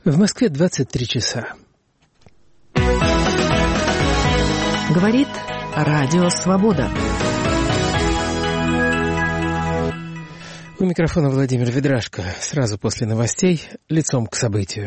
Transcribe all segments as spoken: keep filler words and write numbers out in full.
В Москве двадцать три часа. Говорит Радио Свобода. У микрофона Владимир Ведрашко. Сразу после новостей лицом к событию.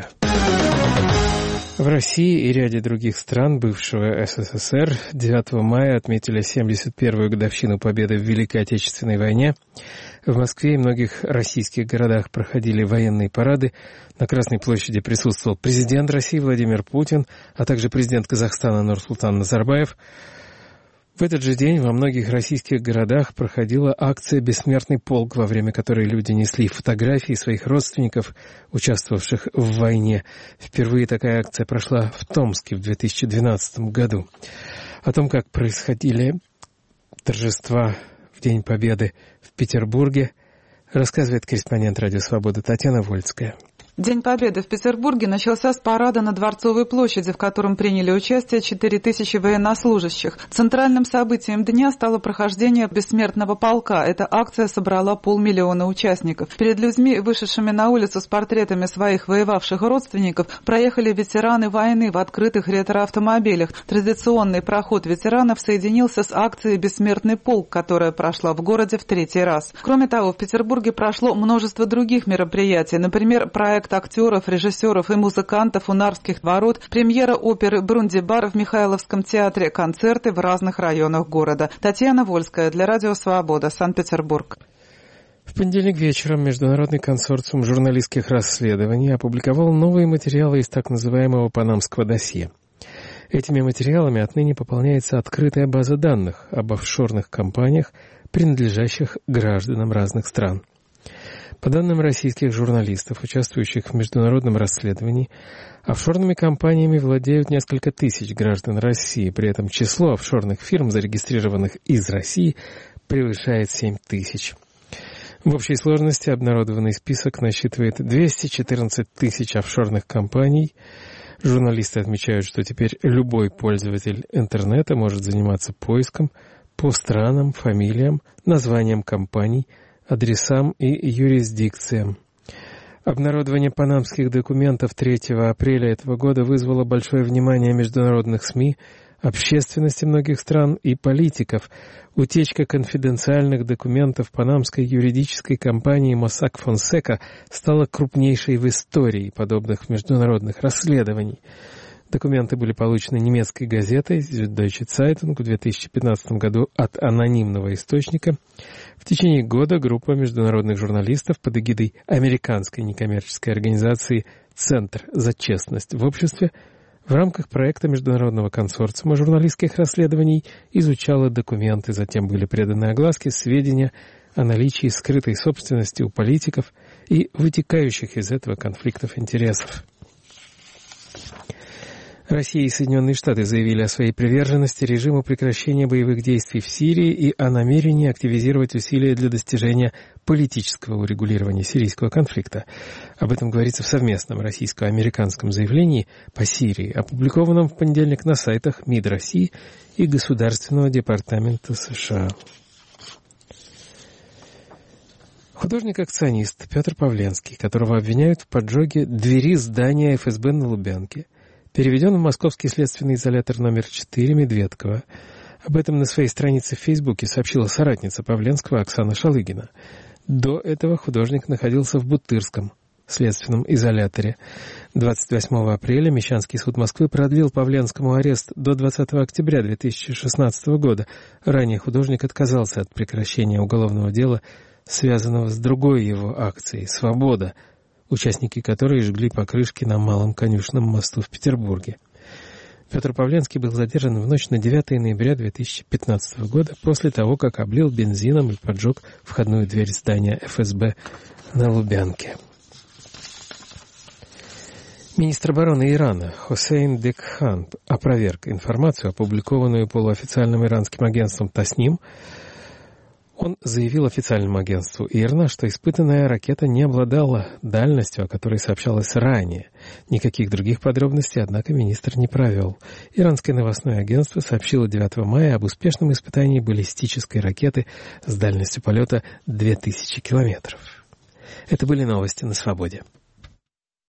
В России и ряде других стран бывшего СССР девятого мая отметили семьдесят первую годовщину победы в Великой Отечественной войне. В Москве и многих российских городах проходили военные парады. На Красной площади присутствовал президент России Владимир Путин, а также президент Казахстана Нурсултан Назарбаев. В этот же день во многих российских городах проходила акция «Бессмертный полк», во время которой люди несли фотографии своих родственников, участвовавших в войне. Впервые такая акция прошла в Томске в две тысячи двенадцатом году. О том, как происходили торжества в День Победы в Петербурге, рассказывает корреспондент «Радио Свобода» Татьяна Вольская. День Победы в Петербурге начался с парада на Дворцовой площади, в котором приняли участие четыре тысячи военнослужащих. Центральным событием дня стало прохождение Бессмертного полка. Эта акция собрала полмиллиона участников. Перед людьми, вышедшими на улицу с портретами своих воевавших родственников, проехали ветераны войны в открытых ретроавтомобилях. Традиционный проход ветеранов соединился с акцией «Бессмертный полк», которая прошла в городе в третий раз. Кроме того, в Петербурге прошло множество других мероприятий. Например, проект актеров, режиссеров и музыкантов у Нарвских ворот, премьера оперы «Брундибар» в Михайловском театре, концерты в разных районах города. Татьяна Вольская для Радио Свобода, Санкт-Петербург. В понедельник вечером Международный консорциум журналистских расследований опубликовал новые материалы из так называемого «Панамского досье». Этими материалами отныне пополняется открытая база данных об офшорных компаниях, принадлежащих гражданам разных стран. По данным российских журналистов, участвующих в международном расследовании, офшорными компаниями владеют несколько тысяч граждан России. При этом число офшорных фирм, зарегистрированных из России, превышает семь тысяч. В общей сложности обнародованный список насчитывает двести четырнадцать тысяч офшорных компаний. Журналисты отмечают, что теперь любой пользователь интернета может заниматься поиском по странам, фамилиям, названиям компаний, адресам и юрисдикциям. Обнародование панамских документов третьего апреля этого года вызвало большое внимание международных СМИ, общественности многих стран и политиков. Утечка конфиденциальных документов панамской юридической компании Mossack Fonseca стала крупнейшей в истории подобных международных расследований. Документы были получены немецкой газетой Süddeutsche Zeitung в две тысячи пятнадцатом году от анонимного источника. В течение года группа международных журналистов под эгидой американской некоммерческой организации «Центр за честность в обществе» в рамках проекта Международного консорциума журналистских расследований изучала документы, затем были преданы огласке сведения о наличии скрытой собственности у политиков и вытекающих из этого конфликтов интересов. Россия и Соединенные Штаты заявили о своей приверженности режиму прекращения боевых действий в Сирии и о намерении активизировать усилия для достижения политического урегулирования сирийского конфликта. Об этом говорится в совместном российско-американском заявлении по Сирии, опубликованном в понедельник на сайтах МИД России и Государственного департамента США. Художник-акционист Петр Павленский, которого обвиняют в поджоге двери здания эф эс бэ на Лубянке, переведен в московский следственный изолятор номер четыре Медведково. Об этом на своей странице в Фейсбуке сообщила соратница Павленского Оксана Шалыгина. До этого художник находился в Бутырском следственном изоляторе. двадцать восьмого апреля Мещанский суд Москвы продлил Павленскому арест до двадцатого октября две тысячи шестнадцатого года. Ранее художник отказался от прекращения уголовного дела, связанного с другой его акцией «Свобода», участники которой жгли покрышки на Малом Конюшенном мосту в Петербурге. Петр Павленский был задержан в ночь на девятого ноября две тысячи пятнадцатого года после того, как облил бензином и поджег входную дверь здания эф эс бэ на Лубянке. Министр обороны Ирана Хосейн Декхан опроверг информацию, опубликованную полуофициальным иранским агентством Тасним. Он заявил официальному агентству ИРНА, что испытанная ракета не обладала дальностью, о которой сообщалось ранее. Никаких других подробностей, однако, министр не провел. Иранское новостное агентство сообщило девятого мая об успешном испытании баллистической ракеты с дальностью полета две тысячи километров. Это были новости на Свободе.